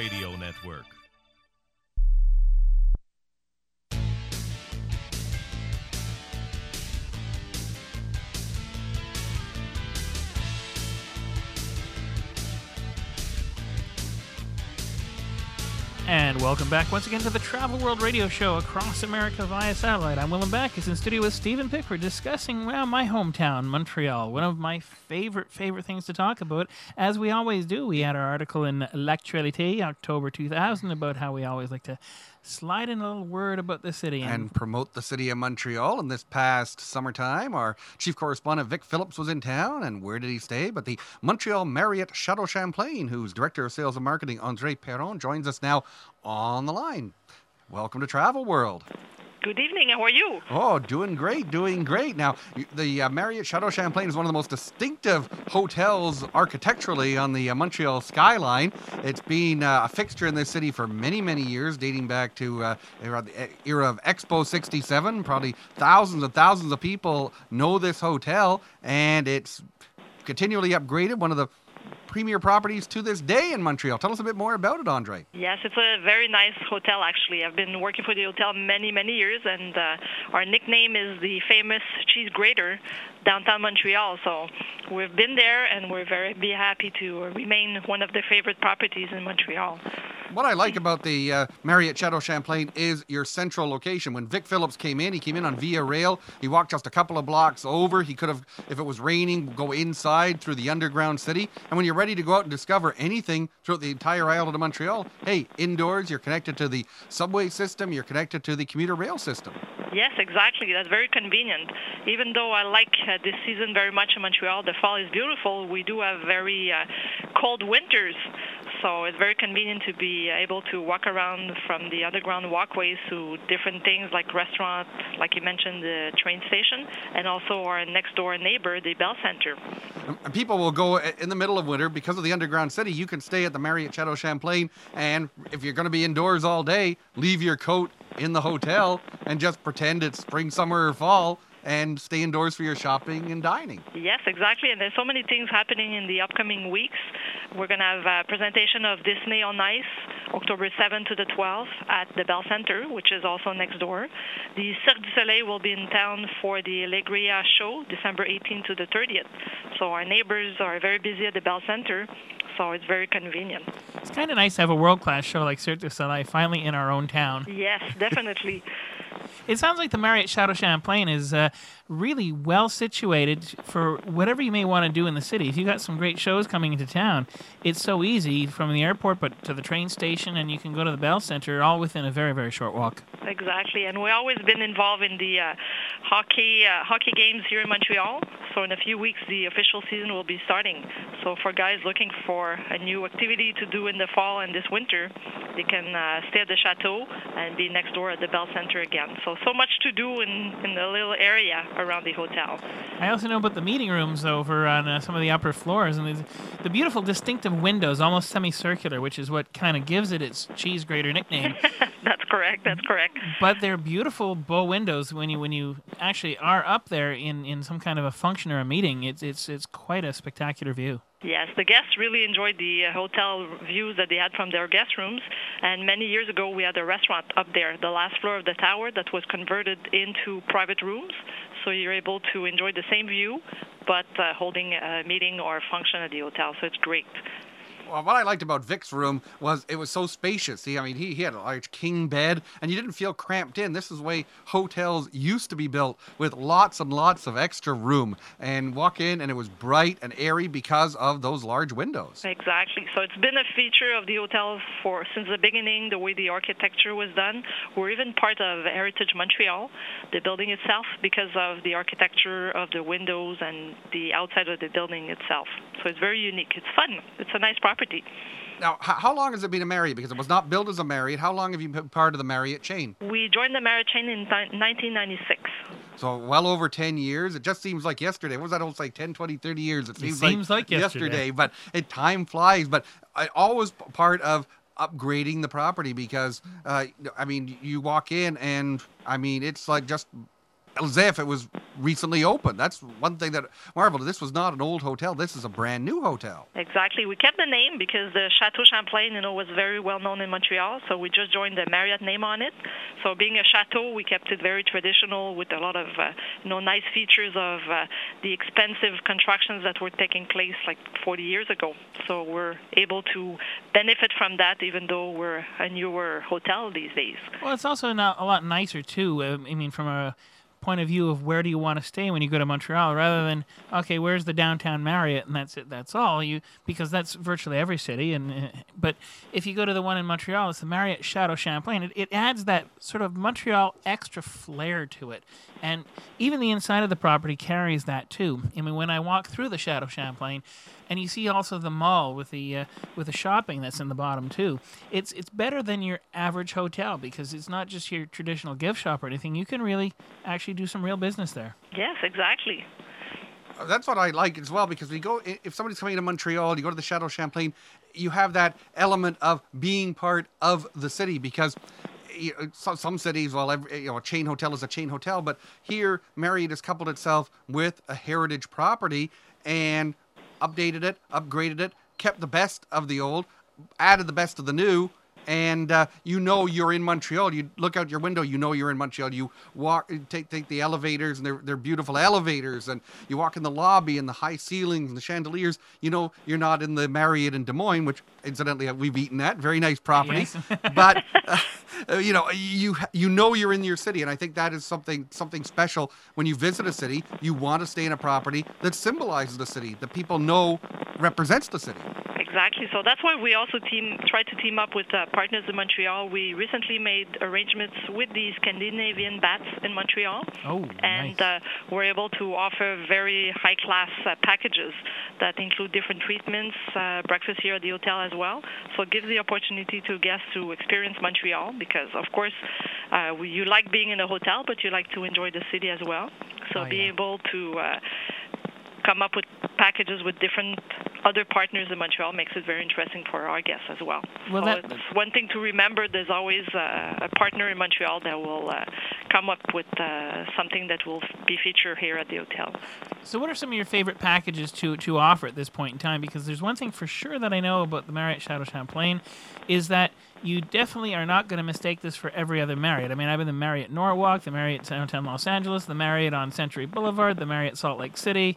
Radio Network. And welcome back once again to the Travel World Radio Show across America via satellite. I'm Willem Backus in studio with Stephen Pickford discussing, well, my hometown, Montreal. One of my favorite things to talk about. As we always do, we had our article in L'Actualité, October 2000, about how we always like to slide in a little word about the city. And promote the city of Montreal. And this past summertime, our chief correspondent, Vic Phillips, was in town. And where did he stay? But the Montreal Marriott Chateau Champlain, whose Director of Sales and Marketing, André Perron, joins us now on the line. Welcome to Travel World. Good evening. How are you? Oh, doing great. Now, the Marriott Chateau Champlain is one of the most distinctive hotels architecturally on the Montreal skyline. It's been a fixture in this city for many, many years, dating back to the era of Expo 67. Probably thousands and thousands of people know this hotel, and it's continually upgraded. One of the premier properties to this day in Montreal. Tell us a bit more about it, Andre. Yes, it's a very nice hotel, actually. I've been working for the hotel many, many years, and our nickname is the famous cheese grater downtown Montreal. So we've been there, and we're very happy to remain one of the favorite properties in Montreal. What I like about the Marriott Chateau Champlain is your central location. When Vic Phillips came in, he came in on Via Rail. He walked just a couple of blocks over. He could have, if it was raining, go inside through the underground city. And when you're ready to go out and discover anything throughout the entire island of Montreal, hey, indoors, you're connected to the subway system, you're connected to the commuter rail system. Yes, exactly. That's very convenient. Even though I like this season very much in Montreal, the fall is beautiful, we do have very cold winters. So it's very convenient to be able to walk around from the underground walkways to different things like restaurants, like you mentioned, the train station, and also our next door neighbor, the Bell Center. People will go in the middle of winter because of the underground city. You can stay at the Marriott Chateau Champlain, and if you're going to be indoors all day, leave your coat in the hotel and just pretend it's spring, summer, or fall, and stay indoors for your shopping and dining. Yes, exactly. And there's so many things happening in the upcoming weeks. We're going to have a presentation of Disney on Ice, October 7th to the 12th at the Bell Center, which is also next door. The Cirque du Soleil will be in town for the Alegria show, December 18th to the 30th. So our neighbors are very busy at the Bell Center, so it's very convenient. It's kind of nice to have a world-class show like Cirque du Soleil finally in our own town. Yes, definitely. It sounds like the Marriott Chateau Champlain is really well situated for whatever you may want to do in the city. If you got some great shows coming into town, it's so easy from the airport but to the train station, and you can go to the Bell Center all within a very, very short walk. Exactly, and we've always been involved in the hockey games here in Montreal. So in a few weeks, the official season will be starting. So for guys looking for a new activity to do in the fall and this winter, they can stay at the chateau and be next door at the Bell Center again. So much to do in the little area around the hotel. I also know about the meeting rooms over on some of the upper floors, and the beautiful distinctive windows, almost semicircular, which is what kind of gives it its cheese grater nickname. That's correct. But they're beautiful bow windows when you actually are up there in some kind of a function or a meeting. It's quite a spectacular view. Yes, the guests really enjoyed the hotel views that they had from their guest rooms. And many years ago, we had a restaurant up there, the last floor of the tower, that was converted into private rooms. So you're able to enjoy the same view, but holding a meeting or a function at the hotel. So it's great. Well, what I liked about Vic's room was it was so spacious. He had a large king bed, and you didn't feel cramped in. This is the way hotels used to be built, with lots and lots of extra room. And walk in, and it was bright and airy because of those large windows. Exactly. So it's been a feature of the hotel since the beginning, the way the architecture was done. We're even part of Heritage Montreal, the building itself, because of the architecture of the windows and the outside of the building itself. So it's very unique. It's fun. It's a nice property. Now, how long has it been a Marriott? Because it was not built as a Marriott. How long have you been part of the Marriott chain? We joined the Marriott chain in 1996. So well over 10 years. It just seems like yesterday. What was that old say? 10, 20, 30 years. It seems like yesterday. But time flies. But always part of upgrading the property because, you walk in and, it's like just as if it was recently opened. That's one thing that marveled. This was not an old hotel. This is a brand new hotel. Exactly. We kept the name because the Chateau Champlain, was very well known in Montreal. So we just joined the Marriott name on it. So being a chateau, we kept it very traditional with a lot of nice features of the expensive constructions that were taking place like 40 years ago. So we're able to benefit from that, even though we're a newer hotel these days. Well, it's also not a lot nicer too. I mean, from a point of view of where do you want to stay when you go to Montreal, rather than okay, where's the downtown Marriott and that's it, that's all. Because that's virtually every city. But if you go to the one in Montreal, it's the Marriott Chateau Champlain. It adds that sort of Montreal extra flair to it, and even the inside of the property carries that too. I mean, when I walk through the Chateau Champlain, and you see also the mall with the shopping that's in the bottom too. It's better than your average hotel because it's not just your traditional gift shop or anything. You can really actually do some real business there. Yes, exactly. That's what I like as well, because if somebody's coming to Montreal, you go to the Chateau Champlain, you have that element of being part of the city, because some cities, well, a chain hotel is a chain hotel, but here Marriott has coupled itself with a heritage property and updated it, upgraded it, kept the best of the old, added the best of the new, and you're in Montreal. You look out your window, you're in Montreal. You walk, take the elevators, and they're beautiful elevators, and you walk in the lobby and the high ceilings and the chandeliers. You're not in the Marriott in Des Moines, which incidentally we've eaten at. Very nice property, yes. but you're in your city, and I think that is something special when you visit a city. You want to stay in a property that symbolizes the city, that people know represents the city. Exactly. So that's why we also try to team up with partners in Montreal. We recently made arrangements with the Scandinavian Bats in Montreal. Oh, and nice. We're able to offer very high-class packages that include different treatments, breakfast here at the hotel as well. So it gives the opportunity to guests to experience Montreal because, of course, you like being in a hotel, but you like to enjoy the city as well. So being able to come up with packages with different other partners in Montreal makes it very interesting for our guests as well. Well, so it's one thing to remember. There's always a partner in Montreal that will come up with something that will be featured here at the hotel. So what are some of your favorite packages to offer at this point in time? Because there's one thing for sure that I know about the Marriott Chateau Champlain is that you definitely are not going to mistake this for every other Marriott. I mean, I've been the Marriott Norwalk, the Marriott downtown Los Angeles, the Marriott on Century Boulevard, the Marriott Salt Lake City,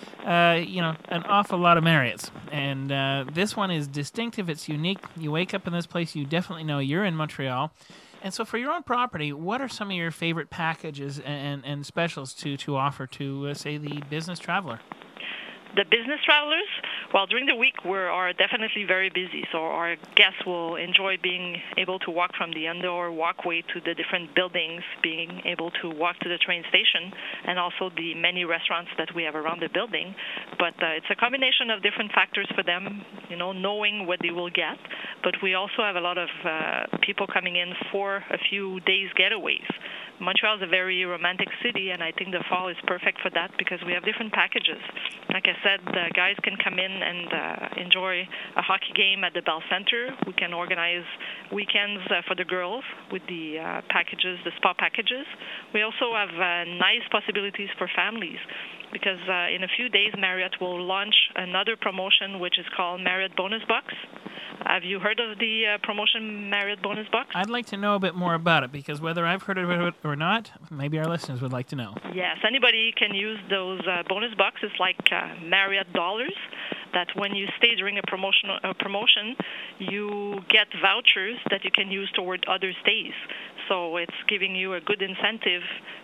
an awful lot of Marriotts. And this one is distinctive. It's unique. You wake up in this place, you definitely know you're in Montreal. And so for your own property, what are some of your favorite packages and specials to offer to, say, the business traveler? The business travelers, well, during the week we are definitely very busy, so our guests will enjoy being able to walk from the indoor walkway to the different buildings, being able to walk to the train station, and also the many restaurants that we have around the building. But it's a combination of different factors for them, knowing what they will get. But we also have a lot of people coming in for a few days getaways. Montreal is a very romantic city, and I think the fall is perfect for that because we have different packages. Like I said, the guys can come in and enjoy a hockey game at the Bell Center. We can organize weekends for the girls with the packages, the spa packages. We also have nice possibilities for families because in a few days, Marriott will launch another promotion which is called Marriott Bonus Box. Have you heard of the promotion Marriott Bonus Box? I'd like to know a bit more about it because whether I've heard of it or not, maybe our listeners would like to know. Yes, anybody can use those bonus boxes like Marriott dollars that when you stay during a promotion, you get vouchers that you can use toward other stays. So it's giving you a good incentive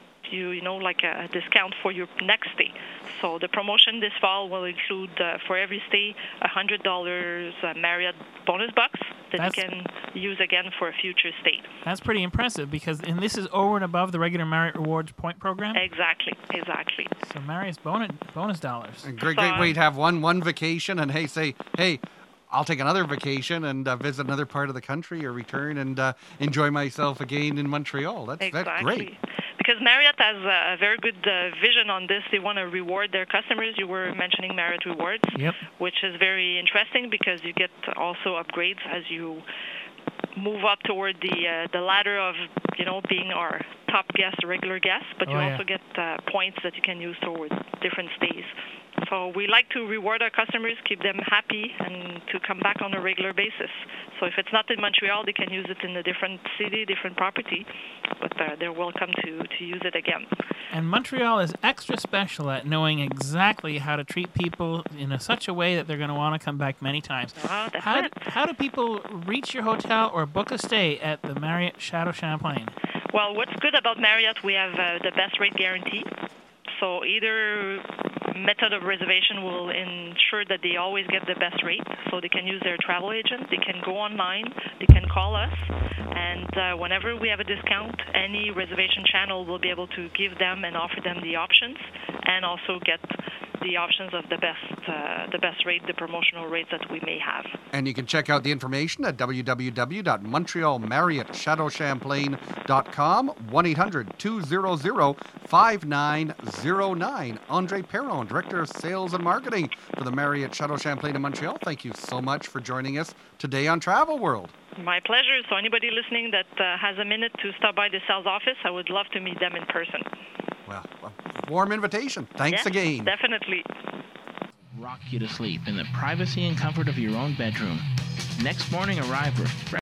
like a discount for your next stay. So the promotion this fall will include, for every stay, $100 Marriott bonus box that you can use again for a future stay. That's pretty impressive and this is over and above the regular Marriott Rewards point program? Exactly. So Marriott's bonus dollars. A great way to have one vacation and hey, I'll take another vacation and visit another part of the country or return and enjoy myself again in Montreal. That's great. Because Marriott has a very good vision on this. They want to reward their customers. You were mentioning Marriott Rewards, yep. Which is very interesting because you get also upgrades as you move up toward the ladder of being our top guest, regular guest, but you also get points that you can use toward different stays. So we like to reward our customers, keep them happy, and to come back on a regular basis. So if it's not in Montreal, they can use it in a different city, different property, but they're welcome to use it again. And Montreal is extra special at knowing exactly how to treat people in such a way that they're going to want to come back many times. Oh, that's how do people reach your hotel or book a stay at the Marriott Chateau Champlain? Well, what's good about Marriott, we have the best rate guarantee. So either method of reservation will ensure that they always get the best rate. So they can use their travel agent, they can go online, they can call us, and whenever we have a discount, any reservation channel will be able to give them and offer them the options, and also get the options of the best rate, the promotional rates that we may have. And you can check out the information at www.montrealmarriotchateauchamplain.com, 1-800-200-5909. Andre Perron, Director of Sales and Marketing for the Marriott Chateau Champlain in Montreal. Thank you so much for joining us today on Travel World. My pleasure. So anybody listening that has a minute to stop by the sales office, I would love to meet them in person. Well, a warm invitation. Thanks again. Definitely. Rock you to sleep in the privacy and comfort of your own bedroom. Next morning, arrive refreshed.